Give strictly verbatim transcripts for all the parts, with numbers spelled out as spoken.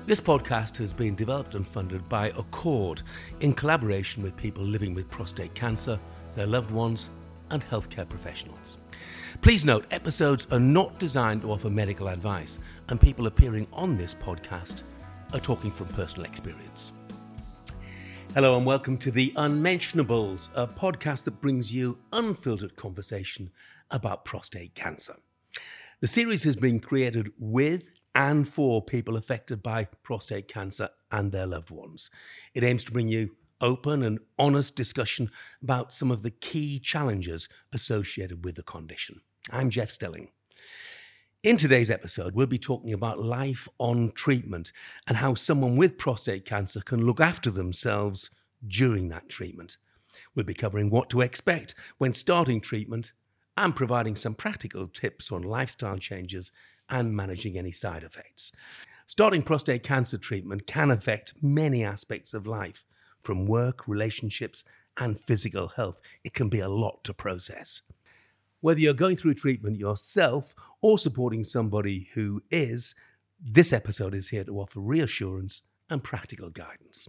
This podcast has been developed and funded by Accord in collaboration with people living with prostate cancer, their loved ones, and healthcare professionals. Please note, episodes are not designed to offer medical advice, and people appearing on this podcast are talking from personal experience. Hello and welcome to The Unmentionables, a podcast that brings you unfiltered conversation about prostate cancer. The series has been created with and for people affected by prostate cancer and their loved ones. It aims to bring you open and honest discussion about some of the key challenges associated with the condition. I'm Jeff Stelling. In today's episode, we'll be talking about life on treatment and how someone with prostate cancer can look after themselves during that treatment. We'll be covering what to expect when starting treatment and providing some practical tips on lifestyle changes and managing any side effects. Starting prostate cancer treatment can affect many aspects of life, from work, relationships, and physical health. It can be a lot to process. Whether you're going through treatment yourself or supporting somebody who is, this episode is here to offer reassurance and practical guidance.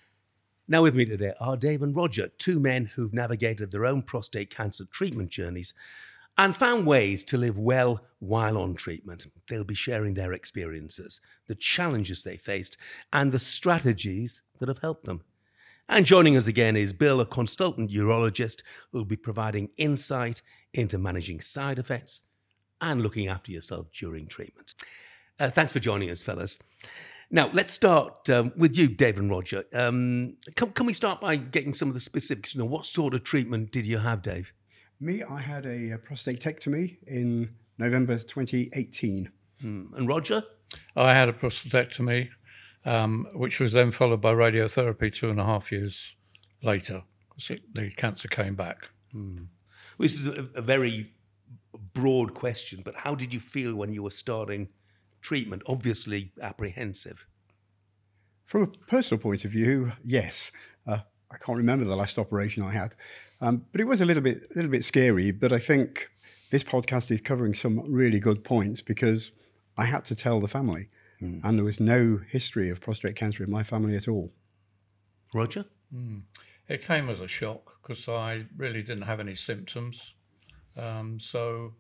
Now with me today are Dave and Roger, two men who've navigated their own prostate cancer treatment journeys and found ways to live well while on treatment. They'll be sharing their experiences, the challenges they faced, and the strategies that have helped them. And joining us again is Bill, a consultant urologist who'll be providing insight into managing side effects and looking after yourself during treatment. Uh, thanks for joining us, fellas. Now, let's start um, with you, Dave and Roger. Um, can, can we start by getting some of the specifics? You know, what sort of treatment did you have, Dave? Me, I had a, a prostatectomy in November twenty eighteen. Hmm. And Roger? I had a prostatectomy, um, which was then followed by radiotherapy two and a half years later. It, the cancer came back. Hmm. This is a, a very broad question, but how did you feel when you were starting treatment? Obviously apprehensive. From a personal point of view, yes. Uh, I can't remember the last operation I had, um, but it was a little bit, a little bit scary. But I think this podcast is covering some really good points because I had to tell the family, mm. and there was no history of prostate cancer in my family at all. Roger? Mm. It came as a shock because I really didn't have any symptoms, um, so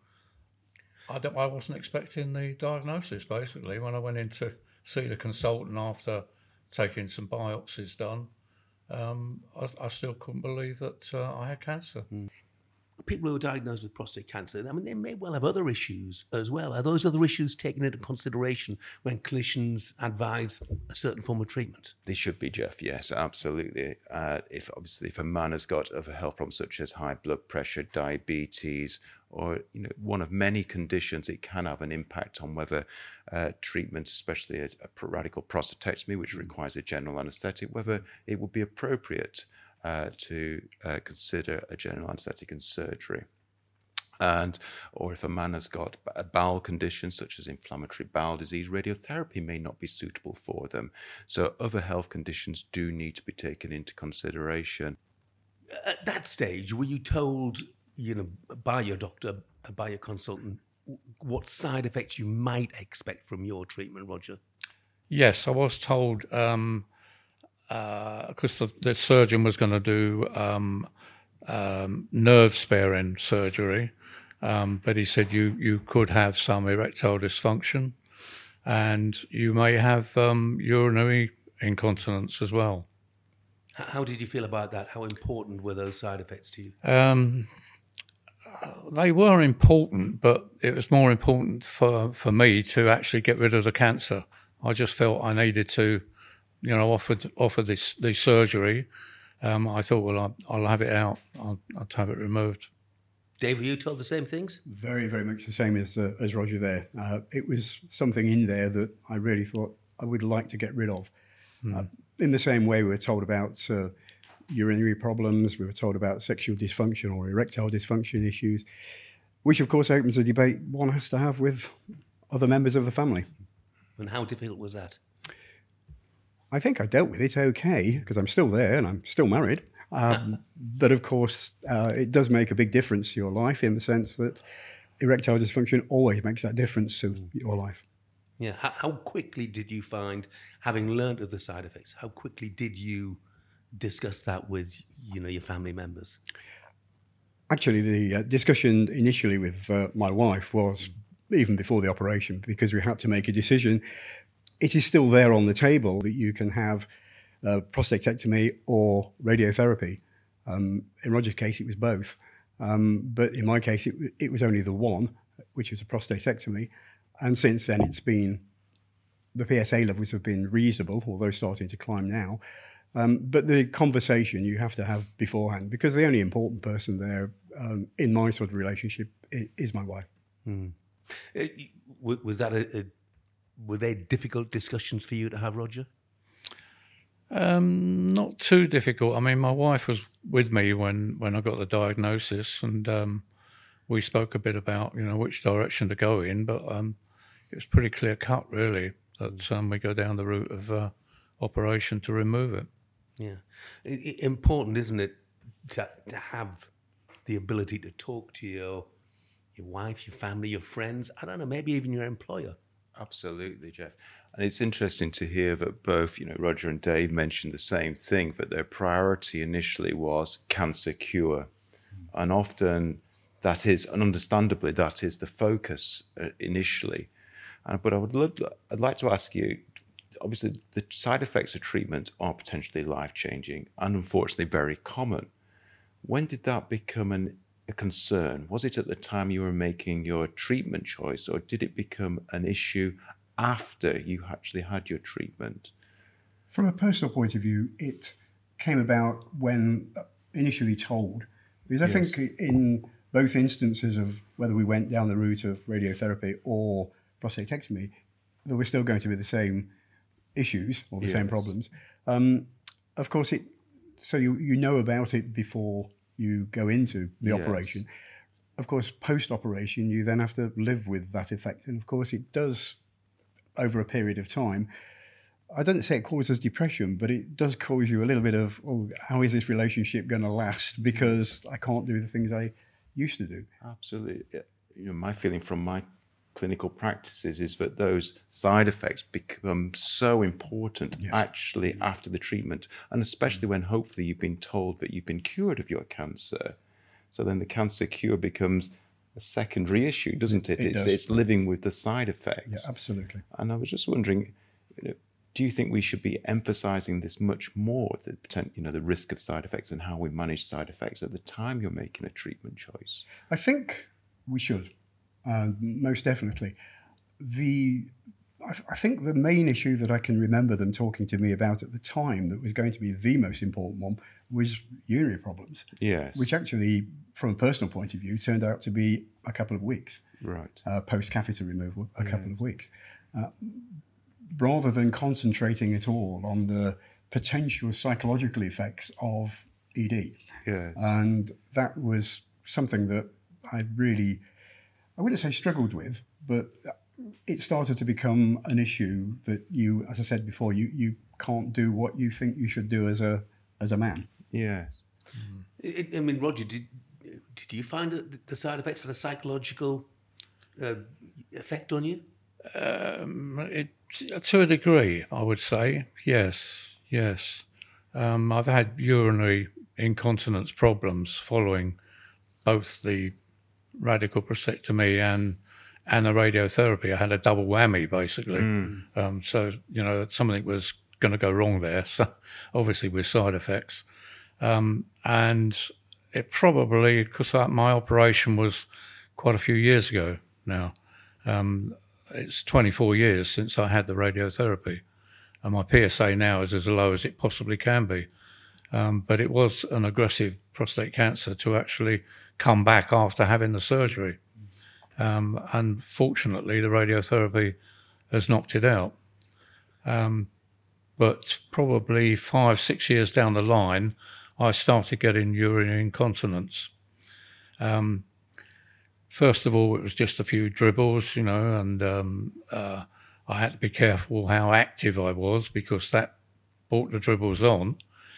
I, don't, I wasn't expecting the diagnosis. Basically, when I went in to see the consultant after taking some biopsies done. Um, I, I still couldn't believe that uh, I had cancer. Mm. People who are diagnosed with prostate cancer, I mean, they may well have other issues as well. Are those other issues taken into consideration when clinicians advise a certain form of treatment? They should be, Jeff. Yes, absolutely. Uh, if obviously, if a man has got other health problems such as high blood pressure, diabetes, or you know, one of many conditions, it can have an impact on whether uh, treatment, especially a, a radical prostatectomy, which requires a general anaesthetic, whether it would be appropriate uh, to uh, consider a general anaesthetic and surgery. And or if a man has got a bowel condition such as inflammatory bowel disease, radiotherapy may not be suitable for them. So other health conditions do need to be taken into consideration. At that stage, were you told, you know, by your doctor, by your consultant, what side effects you might expect from your treatment, Roger? Yes, I was told, um, uh, because the, the surgeon was going to do um, um, nerve-sparing surgery, um, but he said you, you could have some erectile dysfunction and you may have um, urinary incontinence as well. How did you feel about that? How important were those side effects to you? Um, They were important, but it was more important for, for me to actually get rid of the cancer. I just felt I needed to, you know, offer offer this, this surgery. Um, I thought, well, I'll, I'll have it out. I'll, I'll have it removed. Dave, were you told the same things? Very, very much the same as uh, as Roger there. Uh, it was something in there that I really thought I would like to get rid of. Mm. Uh, in the same way we were told about uh, urinary problems, we were told about sexual dysfunction or erectile dysfunction issues, which of course opens a debate one has to have with other members of the family. And how difficult was that? I think I dealt with it okay, because I'm still there and I'm still married. Um, but of course, uh, it does make a big difference to your life in the sense that erectile dysfunction always makes that difference to your life. Yeah. How, how quickly did you find, having learned of the side effects, how quickly did you discuss that with, you know, your family members? Actually, the uh, discussion initially with uh, my wife was even before the operation, because we had to make a decision. It is still there on the table that you can have uh, prostatectomy or radiotherapy. Um, in Roger's case, it was both. Um, but in my case, it, it was only the one, which was a prostatectomy. And since then, it's been, the P S A levels have been reasonable, although starting to climb now. Um, but the conversation you have to have beforehand, because the only important person there um, in my sort of relationship is, is my wife. Hmm. Was that a, a, were they difficult discussions for you to have, Roger? Um, not too difficult. I mean, my wife was with me when, when I got the diagnosis, and um, we spoke a bit about, you know, which direction to go in, but um, it was pretty clear cut, really, that um, we go down the route of uh, operation to remove it. Yeah. I, I, important, isn't it, to, to have the ability to talk to your, your wife, your family, your friends, I don't know, maybe even your employer. Absolutely, Jeff. And it's interesting to hear that both, you know, Roger and Dave mentioned the same thing, that their priority initially was cancer cure. And often that is, and understandably, that is the focus uh, initially. Uh, but I would love, I'd like to ask you, obviously the side effects of treatment are potentially life-changing and unfortunately very common. When did that become an, a concern? Was it at the time you were making your treatment choice, or did it become an issue after you actually had your treatment? From a personal point of view, it came about when initially told, because I yes. think in both instances of whether we went down the route of radiotherapy or prostatectomy, there were still going to be the same issues or the yes. same problems. Um, of course, it so you, you know about it before you go into the yes. operation. Of course, post-operation, you then have to live with that effect. And of course, it does, over a period of time, I don't say it causes depression, but it does cause you a little bit of, oh, how is this relationship going to last? Because I can't do the things I used to do. Absolutely. You know, my feeling from my clinical practices is that those side effects become so important yes. actually after the treatment, and especially when hopefully you've been told that you've been cured of your cancer. So then the cancer cure becomes a secondary issue, doesn't it? It it's, does. it's living with the side effects. Yeah, absolutely. And I was just wondering, you know, do you think we should be emphasizing this much more, the potential, you know, the risk of side effects and how we manage side effects at the time you're making a treatment choice? I think we should. Uh, most definitely. The I, I think the main issue that I can remember them talking to me about at the time that was going to be the most important one was urinary problems. Yes. Which actually, from a personal point of view, turned out to be a couple of weeks. Right. Uh, post-catheter removal, a yes. couple of weeks. Uh, rather than concentrating at all on the potential psychological effects of E D. Yes. And that was something that I really... I wouldn't say struggled with, but it started to become an issue that you, as I said before, you, you can't do what you think you should do as a as a man. Yes. Mm-hmm. I mean, Roger, did did you find that the side effects had a psychological uh, effect on you? Um, it, to a degree, I would say, yes, yes. Um, I've had urinary incontinence problems following both the radical prostatectomy and and the radiotherapy. I had a double whammy, basically. Mm. Um, so, you know, something was going to go wrong there, so obviously with side effects. Um, and it probably, because my operation was quite a few years ago now. Um, it's twenty-four years since I had the radiotherapy. And my P S A now is as low as it possibly can be. Um, but it was an aggressive prostate cancer to actually come back after having the surgery. Um, and fortunately, the radiotherapy has knocked it out. Um, but probably five, six years down the line, I started getting urinary incontinence. Um, first of all, it was just a few dribbles, you know, and um, uh, I had to be careful how active I was because that brought the dribbles on.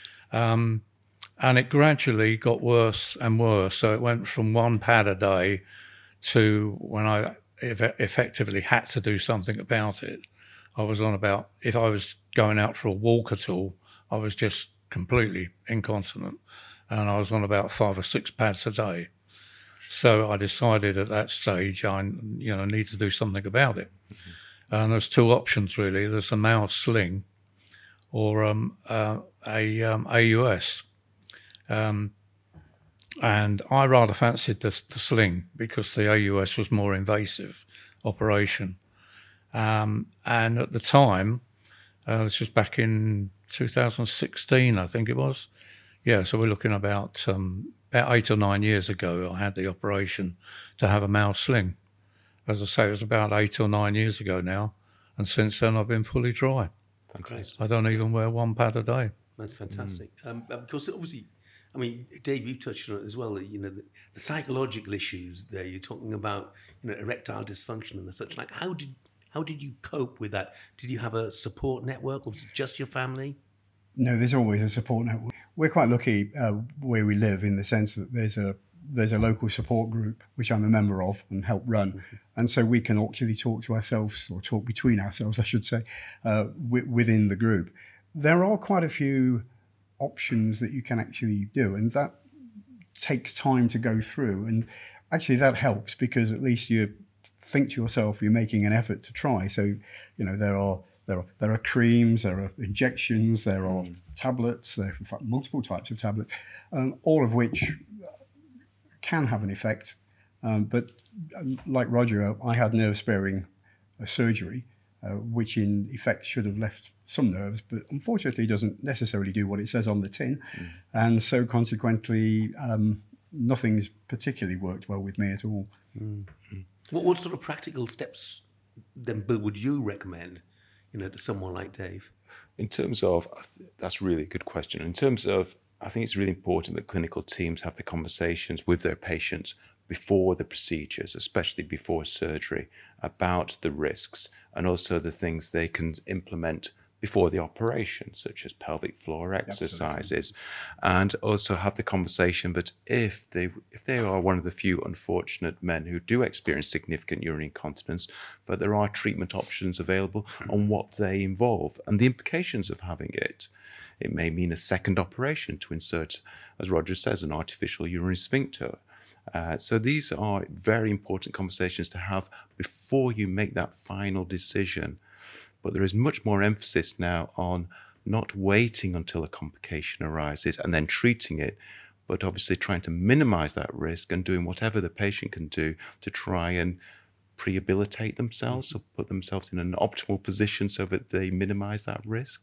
Um, And it gradually got worse and worse. So it went from one pad a day to when I eff- effectively had to do something about it. I was on about, if I was going out for a walk at all, I was just completely incontinent, and I was on about five or six pads a day. So I decided at that stage I, you know, need to do something about it. Mm-hmm. And there's two options really. There's a male sling, or um, uh, a um, A U S. Um, and I rather fancied the, the sling because the A U S was more invasive operation. Um, and at the time, uh, this was back in two thousand sixteen, I think it was. Yeah, so we're looking about um, about eight or nine years ago, I had the operation to have a male sling. As I say, it was about eight or nine years ago now. And since then, I've been fully dry. Fantastic. I don't even wear one pad a day. That's fantastic. Mm. Um, because obviously, I mean, Dave, you touched on it as well. You know, the, the psychological issues there. You're talking about, you know, erectile dysfunction and such. Like, how did how did you cope with that? Did you have a support network, or was it just your family? No, there's always a support network. We're quite lucky uh, where we live in the sense that there's a there's a local support group which I'm a member of and help run, mm-hmm. and so we can actually talk to ourselves, or talk between ourselves, I should say, uh, w- within the group. There are quite a few options that you can actually do, and that takes time to go through. And actually, that helps because at least you think to yourself you're making an effort to try. So, you know, there are there are there are creams, there are injections, there are mm. tablets, there are in fact multiple types of tablets, um, all of which can have an effect. Um, but like Roger, I had nerve sparing uh, surgery, uh, which in effect should have left some nerves, but unfortunately doesn't necessarily do what it says on the tin. Mm. And so consequently, um, nothing's particularly worked well with me at all. Mm-hmm. What, what sort of practical steps then, Bill, would you recommend, you know, to someone like Dave? In terms of, that's really a good question. In terms of, I think it's really important that clinical teams have the conversations with their patients before the procedures, especially before surgery, about the risks and also the things they can implement before the operation, such as pelvic floor exercises. Absolutely. And also have the conversation that if they if they are one of the few unfortunate men who do experience significant urinary incontinence, that there are treatment options available on what they involve and the implications of having it. It may mean a second operation to insert, as Roger says, an artificial urinary sphincter. Uh, so these are very important conversations to have before you make that final decision. But there is much more emphasis now on not waiting until a complication arises and then treating it, but obviously trying to minimize that risk and doing whatever the patient can do to try and prehabilitate themselves or put themselves in an optimal position so that they minimize that risk.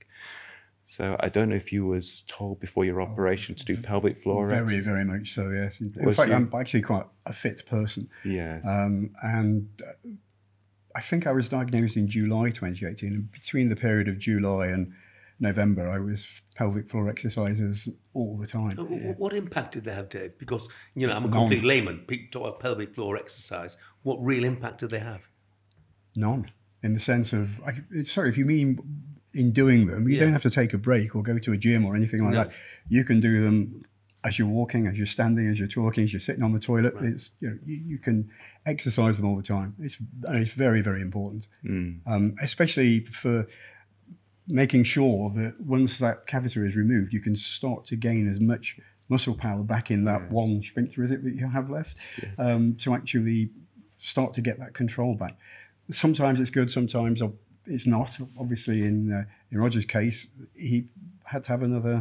So I don't know if you was told before your operation to do pelvic floor Very, exercise. very much so, yes. In Was fact, you? I'm actually quite a fit person. Yes. Um, and uh, I think I was diagnosed in July twenty eighteen. And between the period of July and November, I was pelvic floor exercises all the time. Yeah. What impact did they have, Dave? Because, you know, I'm a complete None. layman. People talk about pelvic floor exercise. What real impact did they have? None. In the sense of, I, sorry, if you mean in doing them, you yeah. don't have to take a break or go to a gym or anything like no. that. You can do them as you're walking, as you're standing, as you're talking, as you're sitting on the toilet. Right. It's, you know, you, you can exercise them all the time. It's it's very, very important, mm. um, especially for making sure that once that catheter is removed, you can start to gain as much muscle power back in that yeah. one sphincter, is it, that you have left, yes. um, to actually start to get that control back. Sometimes it's good, sometimes it's not. Obviously, in uh, in Roger's case, he had to have another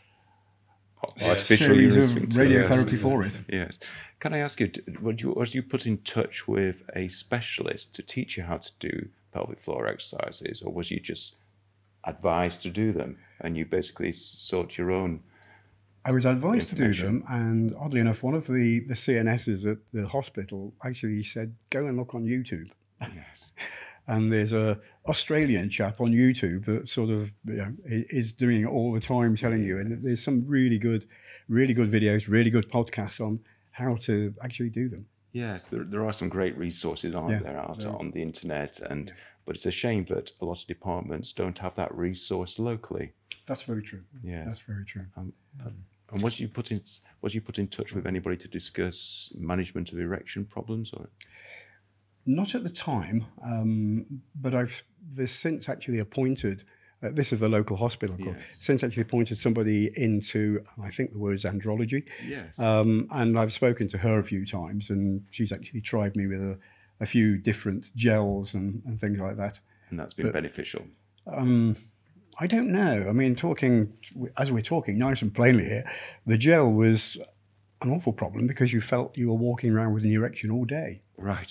artificial series of sphincter. radiotherapy Yes. for it. Yes. Can I ask you, was you, was you put in touch with a specialist to teach you how to do pelvic floor exercises, or was you just advised to do them and you basically sought your own? I was advised to do them, and oddly enough, one of the, the C N S's at the hospital actually said, go and look on YouTube. Yes. And there's a Australian chap on YouTube that sort of, you know, is doing it all the time, telling you. And there's some really good, really good videos, really good podcasts on how to actually do them. Yes, there, there are some great resources, aren't yeah, there, out yeah. on the internet. And yeah. but it's a shame that a lot of departments don't have that resource locally. That's very true. Yes, that's very true. Um, um, and was you put in was you put in touch with anybody to discuss management of erection problems, or? Not at the time, um, but I've there's since actually appointed. Uh, this is the local hospital, of course. Yes. Since actually appointed somebody into, I think the word's andrology. Yes. Um, and I've spoken to her a few times, and she's actually tried me with a, a few different gels and, and things like that. And that's been beneficial. Um, I don't know. I mean, talking as we're talking nice and plainly here, the gel was an awful problem because you felt you were walking around with an erection all day, Right.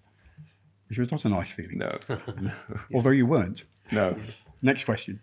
which was not a nice feeling. No. No. Although you weren't. No. Next question.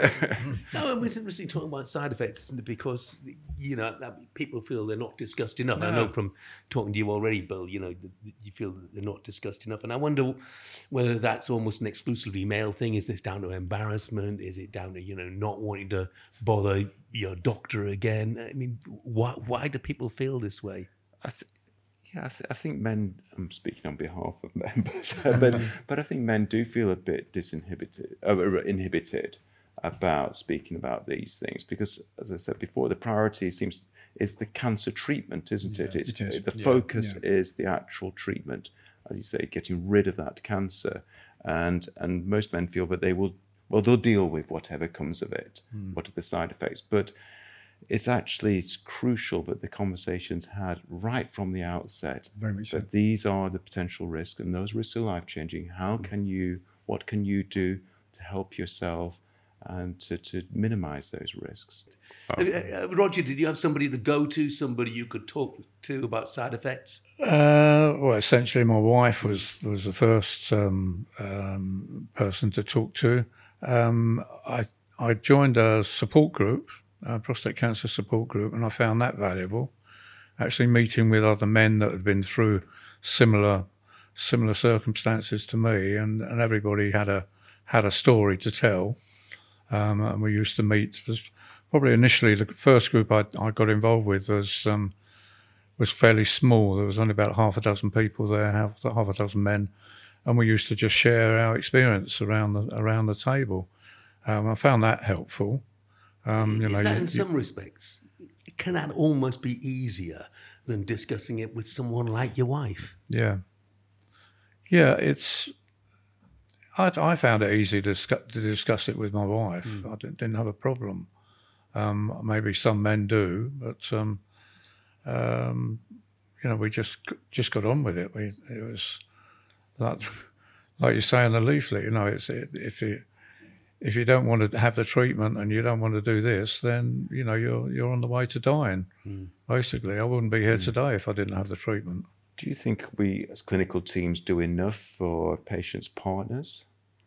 No, it was interesting talking about side effects, isn't it? Because, you know, that people feel they're not discussed enough. I know from talking to you already, Bill, you know, that you feel that they're not discussed enough. And I wonder whether that's almost an exclusively male thing. Is this down to embarrassment? Is it down to, you know, not wanting to bother your doctor again? I mean, why, why do people feel this way? I th- yeah, I, th- I think men, I'm speaking on behalf of men, but, but, but I think men do feel a bit disinhibited, uh, inhibited about speaking about these things because, as I said before, the priority seems is the cancer treatment, isn't it? Yeah, It's, it is. The Yeah, focus yeah. is the actual treatment, as you say, getting rid of that cancer. And and most men feel that they will, well, they'll deal with whatever comes of it, what are the side effects. But it's actually it's crucial that the conversation's had right from the outset. Very much so. That these are the potential risks, and those risks are life-changing. How can you, what can you do to help yourself and to, to minimize those risks? Uh, uh, Roger, did you have somebody to go to, somebody you could talk to about side effects? Uh, well, essentially, my wife was was the first um, um, person to talk to. Um, I I joined a support group, a prostate cancer support group, and I found that valuable. Actually, meeting with other men that had been through similar similar circumstances to me, and, and everybody had a had a story to tell. Um, and we used to meet. Probably initially, the first group I, I got involved with was um, was fairly small. There was only about half a dozen people there, half, half a dozen men, and we used to just share our experience around the around the table. Um, I found that helpful. Um, you Is know, that you- in you- some respects? Can that almost be easier than discussing it with someone like your wife? Yeah, yeah. It's. I, I found it easy to discuss, to discuss it with my wife. I didn't, didn't have a problem. Um, maybe some men do, but um, um, you know, we just just got on with it. We it was like, like you say in the leaflet. You know, it's it, if you if you don't want to have the treatment and you don't want to do this, then you know you're you're on the way to dying. Basically, I wouldn't be here today if I didn't have the treatment. Do you think we as clinical teams do enough for patients' partners?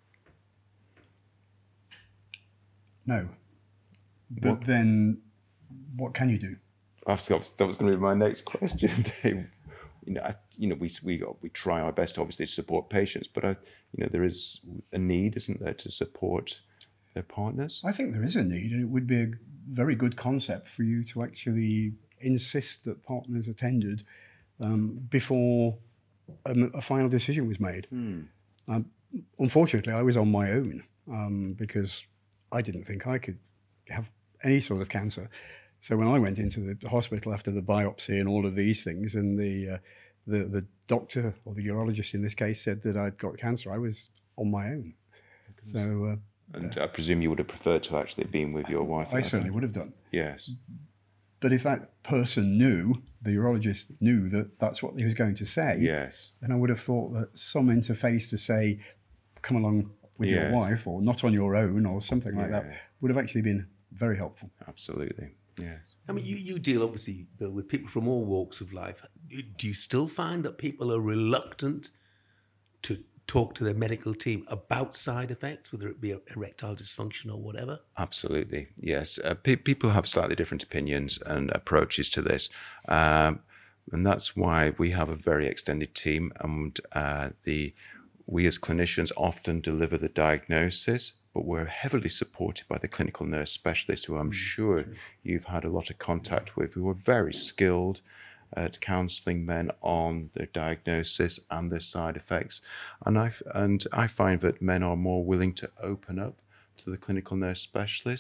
No. But then what can you do? I've got, that was going to be my next question, Dave. You know, I, you know, we we we try our best, obviously, to support patients, but I, you know, there is a need, isn't there, to support their partners? I think there is a need, and it would be a very good concept for you to actually insist that partners attended um, before a, a final decision was made. Um, unfortunately, I was on my own um, because I didn't think I could have any sort of cancer. So when I went into the hospital after the biopsy and all of these things, and the uh, the the doctor or the urologist in this case said that I'd got cancer, I was on my own. So uh, And I presume you would have preferred to actually been with your wife. I certainly would have done. Yes. But if that person knew, the urologist knew that that's what he was going to say, Yes. then I would have thought that some interface to say, come along with your Yes. wife, or not on your own, or something like Yeah. that, would have actually been very helpful. Absolutely. Yes. I mean, you, you deal, obviously, Bill, with people from all walks of life. Do you still find that people are reluctant to talk to their medical team about side effects, whether it be erectile dysfunction or whatever? Absolutely, yes. Uh, pe- people have slightly different opinions and approaches to this, um, and that's why we have a very extended team. And uh, the we as clinicians often deliver the diagnosis, but we're heavily supported by the clinical nurse specialist, who I'm sure you've had a lot of contact with, who are very skilled at counselling men on their diagnosis and their side effects. And I and I find that men are more willing to open up to the clinical nurse specialist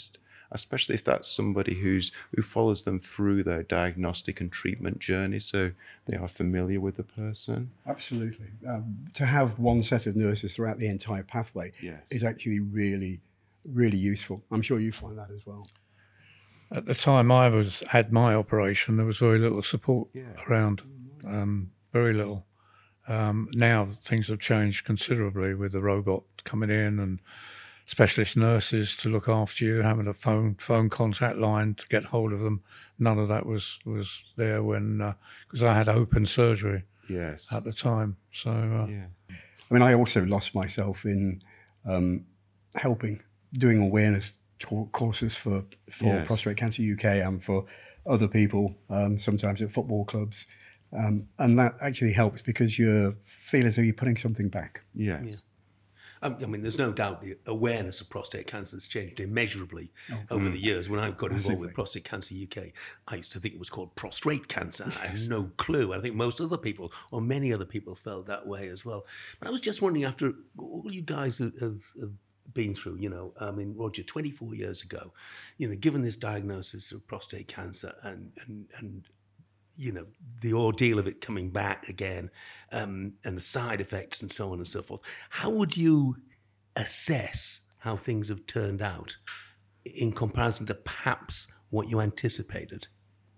especially if that's somebody who's who follows them through their diagnostic and treatment journey, so they are familiar with the person. Absolutely. Um, to have one set of nurses throughout the entire pathway Yes. is actually really, really useful. I'm sure you find that as well. At the time I was had my operation, there was very little support Yeah. around, um, very little. Um, now things have changed considerably with the robot coming in and specialist nurses to look after you, having a phone phone contact line to get hold of them. None of that was, was there when, because uh, I had open surgery Yes. at the time. So uh, Yeah. I mean, I also lost myself in um, helping, doing awareness t- courses for, for Yes. Prostate Cancer U K and for other people, um, sometimes at football clubs. Um, and that actually helps because you feel as though you're putting something back. Yes. Yeah. Um, I mean, there's no doubt the awareness of prostate cancer has changed immeasurably over the years. When I got involved Massively. with Prostate Cancer U K, I used to think it was called prostrate cancer. I had no clue. I think most other people, or many other people, felt that way as well. But I was just wondering, after all you guys have, have, have been through, you know, I mean, Roger, twenty-four years ago, you know, given this diagnosis of prostate cancer and and and you know, the ordeal of it coming back again, um, and the side effects and so on and so forth. How would you assess how things have turned out in comparison to perhaps what you anticipated?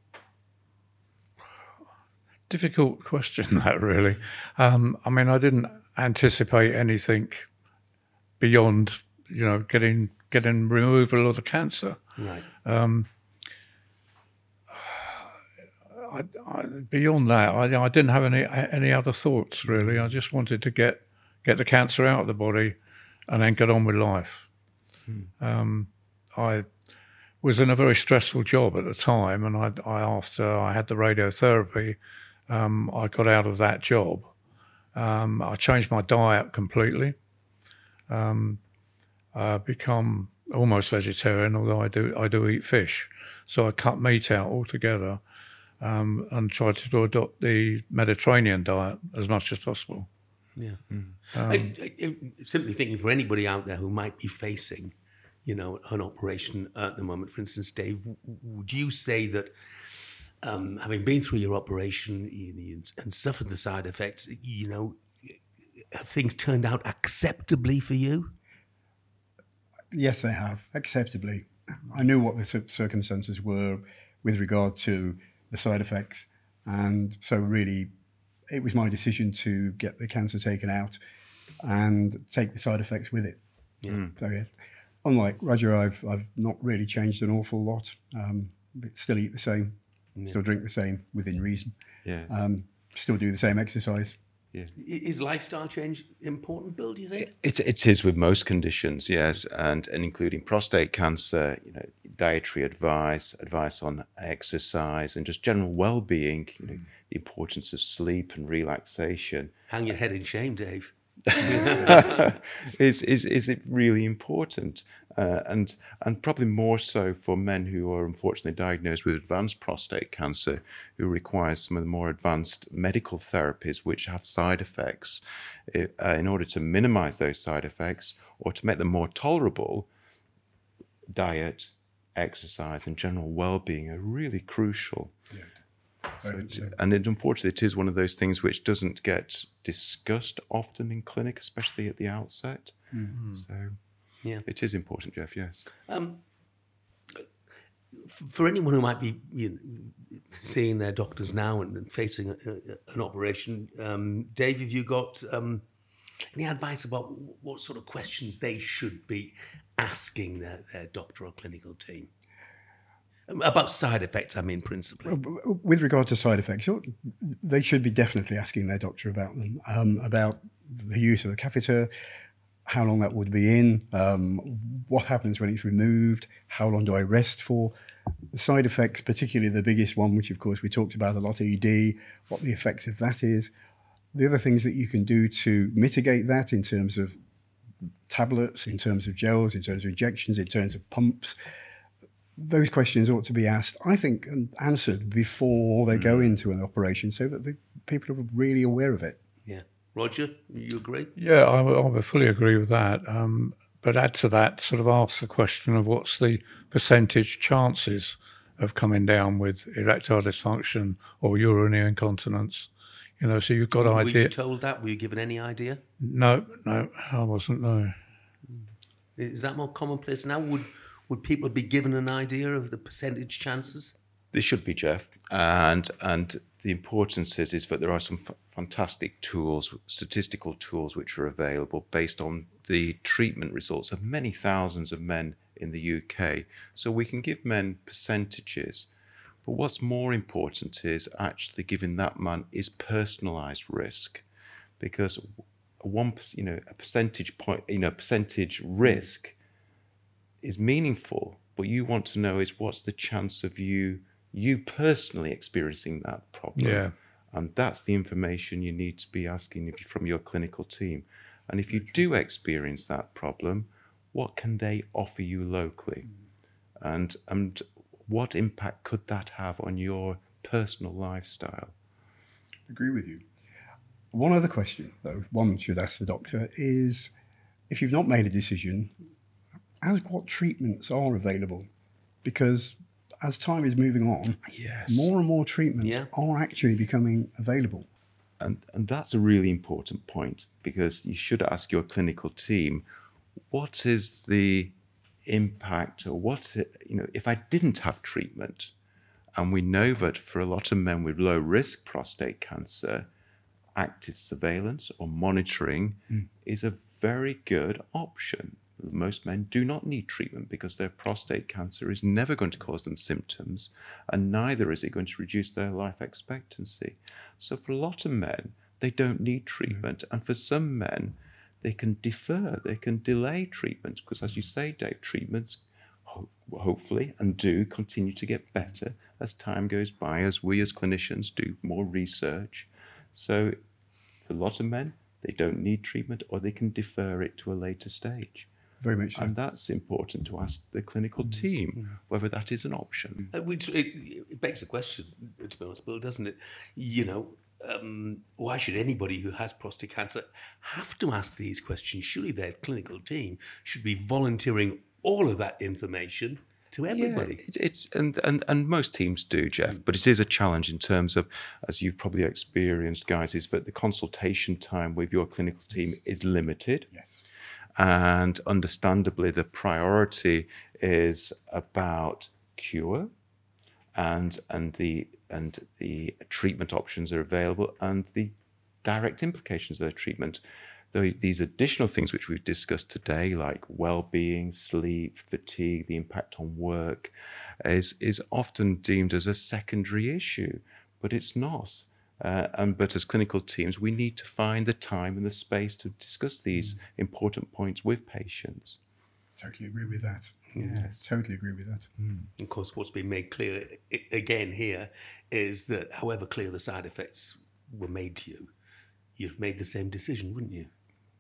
difficult question, that really. Um, I mean, I didn't anticipate anything beyond, you know, getting getting removal of the cancer. Right. I, I, beyond that, I, I didn't have any any other thoughts really. I just wanted to get get the cancer out of the body, and then get on with life. Hmm. Um, I was in a very stressful job at the time, and I, I after I had the radiotherapy, um, I got out of that job. Um, I changed my diet completely. Um, I become almost vegetarian, although I do I do eat fish. So I cut meat out altogether. Um, and tried to adopt the Mediterranean diet as much as possible. Yeah. Um, I, I, I, simply thinking for anybody out there who might be facing, you know, an operation at the moment, for instance, Dave, would you say that um, having been through your operation you, and suffered the side effects, you know, have things turned out acceptably for you? Yes, they have, acceptably. I knew what the circumstances were with regard to the side effects, and so really it was my decision to get the cancer taken out and take the side effects with it. Yeah. So yeah, unlike Roger, I've I've not really changed an awful lot. Um, still eat the same, yeah. Still drink the same within reason. Yeah. Um, still do the same exercise. Yeah. Is lifestyle change important, Bill, do you think? It, it is with most conditions, yes, and, and including prostate cancer, you know, dietary advice, advice on exercise, and just general well-being, you know, the importance of sleep and relaxation. Hang your head in shame, Dave. is, is is it really important? Uh, and and probably more so for men who are unfortunately diagnosed with advanced prostate cancer, who require some of the more advanced medical therapies which have side effects. Uh, in order to minimize those side effects or to make them more tolerable, diet, exercise, and general well-being are really crucial. Yeah. So it, and it, unfortunately, it is one of those things which doesn't get discussed often in clinic, especially at the outset. Mm-hmm. So, yeah, it is important, Jeff. Yes. Um, for anyone who might be you know, seeing their doctors now and facing a, a, an operation, um, Dave, have you got um, any advice about what sort of questions they should be asking their, their doctor or clinical team? About side effects, I mean, principally. With regard to side effects, they should be definitely asking their doctor about them, um, about the use of the catheter, how long that would be in, um, what happens when it's removed, how long do I rest for. The side effects, particularly the biggest one, which of course we talked about a lot, E D, what the effect of that is. The other things that you can do to mitigate that in terms of tablets, in terms of gels, in terms of injections, in terms of pumps. Those questions ought to be asked, I think, and answered before they mm. go into an operation so that the people are really aware of it. Yeah. Roger, you agree? Yeah, I, I would fully agree with that. Um, but add to that, sort of ask the question of what's the percentage chances of coming down with erectile dysfunction or urinary incontinence. You know, so you've got an Were idea. you told that? Were you given any idea? No, no, I wasn't, no. Is that more commonplace now? Would would people be given an idea of the percentage chances? They should be, Jeff. And and the importance is, is that there are some f- fantastic tools, statistical tools, which are available based on the treatment results of many thousands of men in the U K. So we can give men percentages. But what's more important is actually giving that man is personalised risk, because a one, you know, a percentage point, you know, percentage risk is meaningful. But you want to know is what's the chance of you, you personally experiencing that problem. Yeah. And that's the information you need to be asking from your clinical team. And if you do experience that problem, what can they offer you locally? And and what impact could that have on your personal lifestyle? Agree with you. One other question, though, one should ask the doctor, is if you've not made a decision, ask what treatments are available. Because as time is moving on, Yes. more and more treatments Yeah. are actually becoming available. And, and that's a really important point, because you should ask your clinical team, what is the impact, or what, you know, if I didn't have treatment, and we know that for a lot of men with low risk prostate cancer, active surveillance or monitoring mm. is a very good option. Most men do not need treatment because their prostate cancer is never going to cause them symptoms, and neither is it going to reduce their life expectancy. So for a lot of men, they don't need treatment. Mm. And for some men, they can defer, they can delay treatment, because as you say, Dave, treatments ho- hopefully and do continue to get better as time goes by, as we as clinicians do more research. So for a lot of men, they don't need treatment, or they can defer it to a later stage. Very much so. And that's important to ask the clinical team whether that is an option. Uh, which it, it begs the question, to be honest, Bill, doesn't it? You know, um, why should anybody who has prostate cancer have to ask these questions? Surely their clinical team should be volunteering all of that information to everybody. Yeah, it's, it's and, and and most teams do, Jeff, but it is a challenge in terms of, as you've probably experienced, guys, is that the consultation time with your clinical team is limited. Yes. And understandably, the priority is about cure, and and the and the treatment options are available, and the direct implications of their treatment. Though these additional things which we've discussed today, like well-being, sleep, fatigue, the impact on work, is is often deemed as a secondary issue, but it's not. Uh, and but as clinical teams, we need to find the time and the space to discuss these mm. important points with patients. Totally agree with that. Yes. Totally agree with that. Mm. Of course, what's been made clear I- again here is that however clear the side effects were made to you, you'd made the same decision, wouldn't you?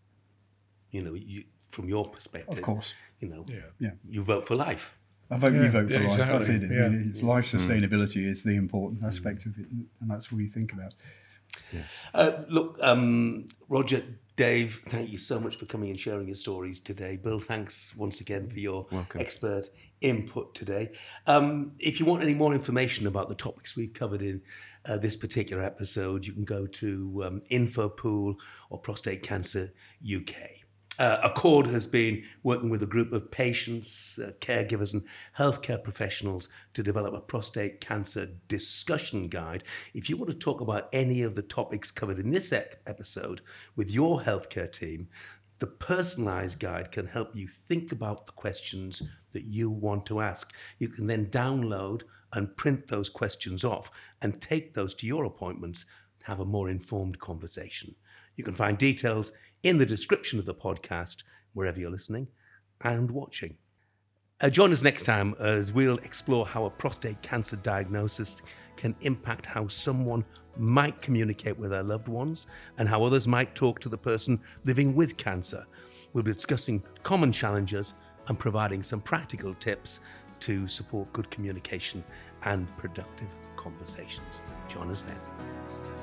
You know, you, from your perspective, of course, you know, yeah. Yeah. you vote for life. I vote, Yeah, we vote for yeah, life. exactly. That's it. Yeah. I mean, it's life sustainability is the important aspect of it, and that's what we think about. Yes. Uh, look, um, Roger, Dave, thank you so much for coming and sharing your stories today. Bill, thanks once again for your Welcome. expert input today. Um, if you want any more information about the topics we've covered in uh, this particular episode, you can go to um, Infopool or Prostate Cancer U K. Uh, Accord has been working with a group of patients, uh, caregivers and healthcare professionals to develop a prostate cancer discussion guide. If you want to talk about any of the topics covered in this ep- episode with your healthcare team, the personalised guide can help you think about the questions that you want to ask. You can then download and print those questions off and take those to your appointments to have a more informed conversation. You can find details in the description of the podcast, wherever you're listening and watching. Uh, join us next time as we'll explore how a prostate cancer diagnosis can impact how someone might communicate with their loved ones and how others might talk to the person living with cancer. We'll be discussing common challenges and providing some practical tips to support good communication and productive conversations. Join us then.